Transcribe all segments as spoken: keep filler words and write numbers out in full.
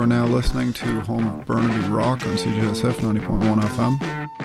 We're now listening to Home of Burnaby Rock on C J S F ninety point one F M.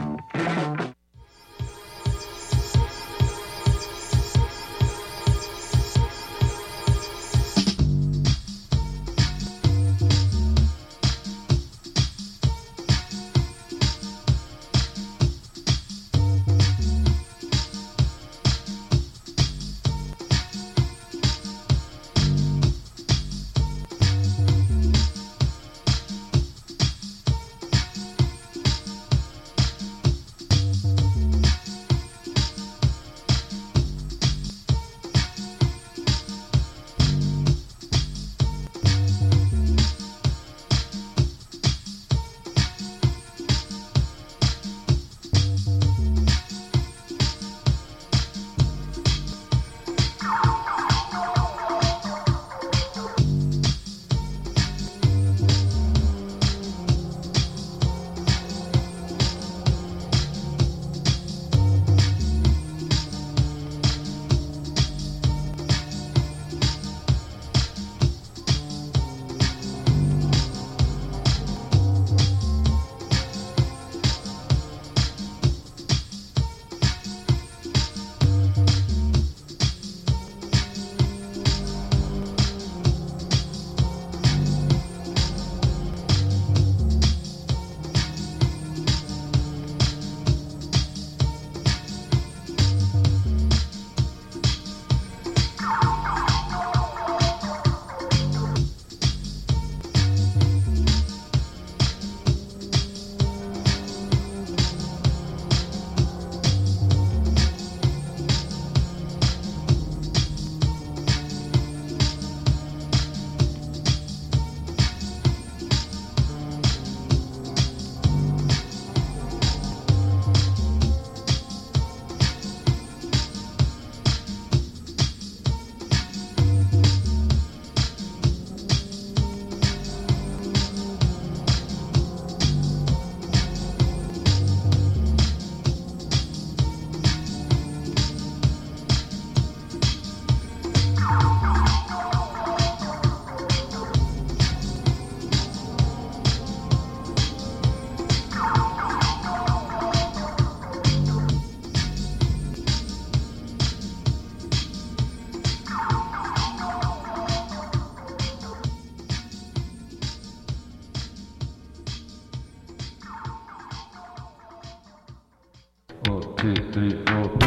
One, two, three, four.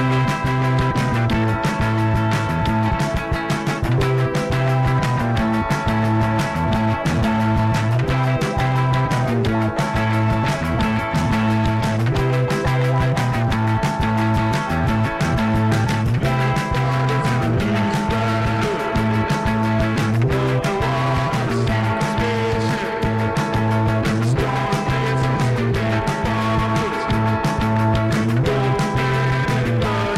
Bye.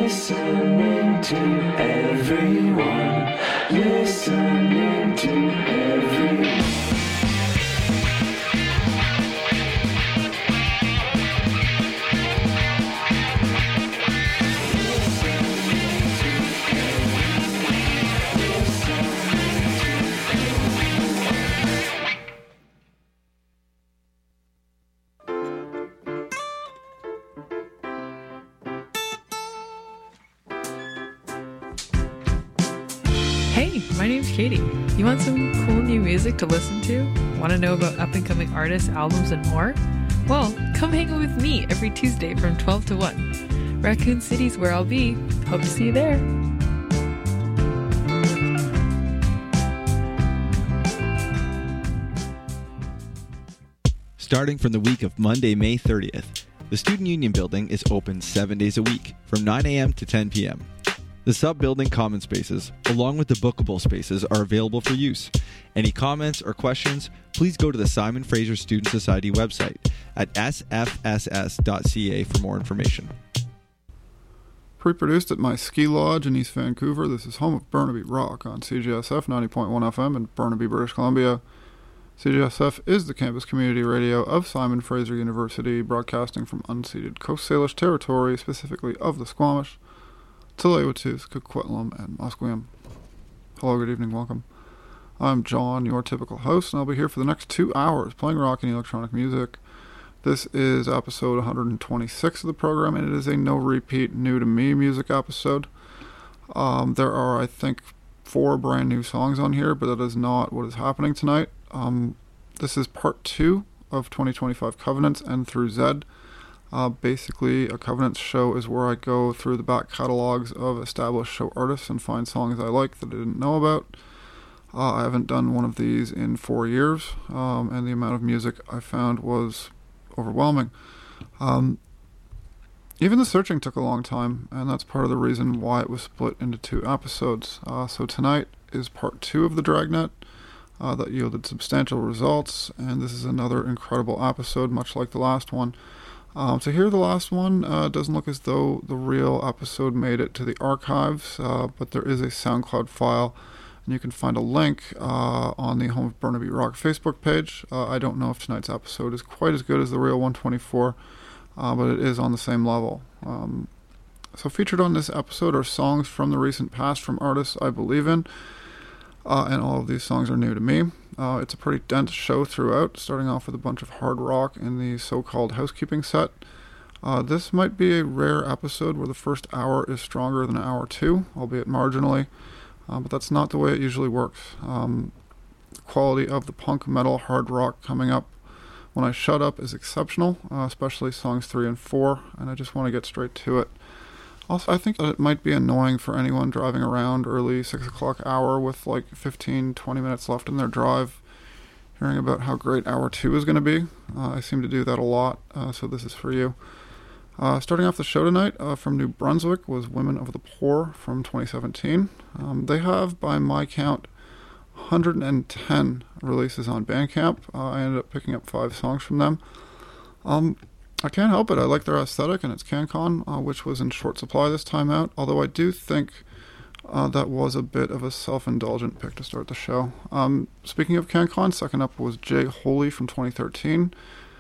Listening to everyone, listening to everyone. Hey, my name's Katie. You want some cool new music to listen to? Want to know about up-and-coming artists, albums, and more? Well, come hang out with me every Tuesday from twelve to one. Raccoon City's where I'll be. Hope to see you there. Starting from the week of Monday, May thirtieth, the Student Union Building is open seven days a week, from nine a.m. to ten p.m. The sub-building common spaces, along with the bookable spaces, are available for use. Any comments or questions, please go to the Simon Fraser Student Society website at s f s s dot c a for more information. Pre-produced at my ski lodge in East Vancouver, this is home of Burnaby Rock on C J S F ninety point one F M in Burnaby, British Columbia. C J S F is the campus community radio of Simon Fraser University, broadcasting from unceded Coast Salish territory, specifically of the Squamish, Tsleil-Waututh, Coquitlam, and Musqueam. Hello, good evening, welcome. I'm John, your typical host, and I'll be here for the next two hours playing rock and electronic music. This is episode one hundred twenty-six of the program, and it is a no-repeat, new-to-me music episode. Um, there are, I think, four brand new songs on here, but that is not what is happening tonight. Um, this is part two of twenty twenty-five Covenants N through Z. Uh, basically, a Covenants show is where I go through the back catalogs of established show artists and find songs I like that I didn't know about. Uh, I haven't done one of these in four years, um, and the amount of music I found was overwhelming. Um, even the searching took a long time, and that's part of the reason why it was split into two episodes. Uh, so tonight is part two of the Dragnet uh, that yielded substantial results, and this is another incredible episode, much like the last one. Um, to hear the last one, uh, doesn't look as though the real episode made it to the archives, uh, but there is a SoundCloud file, and you can find a link uh, on the Home of Burnaby Rock Facebook page. Uh, I don't know if tonight's episode is quite as good as the real one twenty-four, uh, but it is on the same level. Um, so featured on this episode are songs from the recent past from artists I believe in, uh, and all of these songs are new to me. Uh, it's a pretty dense show throughout, starting off with a bunch of hard rock in the so-called housekeeping set. Uh, this might be a rare episode where the first hour is stronger than hour two, albeit marginally, uh, but that's not the way it usually works. Um, the quality of the punk, metal, hard rock coming up when I shut up is exceptional, uh, especially songs three and four, and I just want to get straight to it. Also, I think that it might be annoying for anyone driving around early six o'clock hour with like fifteen, twenty minutes left in their drive, hearing about how great hour two is going to be. Uh, I seem to do that a lot, uh, so this is for you. Uh, starting off the show tonight uh, from New Brunswick was Women of the Poor from twenty seventeen. Um, they have, by my count, one hundred ten releases on Bandcamp. Uh, I ended up picking up five songs from them. Um... I can't help it. I like their aesthetic, and it's CanCon, uh, which was in short supply this time out, although I do think uh, that was a bit of a self-indulgent pick to start the show. Um, speaking of CanCon, second up was Jay Holy from twenty thirteen,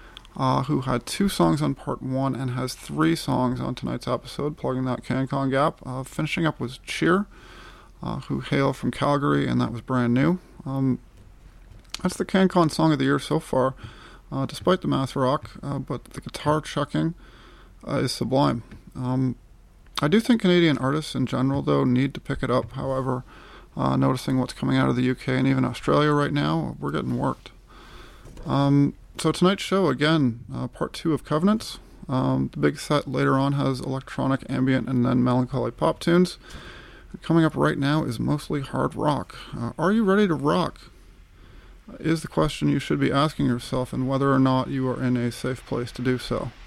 uh, who had two songs on part one and has three songs on tonight's episode, plugging that CanCon gap. Uh, finishing up was Cheer, uh, who hail from Calgary, and that was brand new. Um, that's the CanCon song of the year so far. Uh, despite the math rock, uh, but the guitar chucking uh, is sublime. Um, I do think Canadian artists in general, though, need to pick it up. However, uh, noticing what's coming out of the U K and even Australia right now, we're getting worked. Um, so tonight's show, again, uh, part two of Covenants. Um, the big set later on has electronic, ambient, and then melancholy pop tunes. Coming up right now is mostly hard rock. Uh, are you ready to rock? Is the question you should be asking yourself, and whether or not you are in a safe place to do so.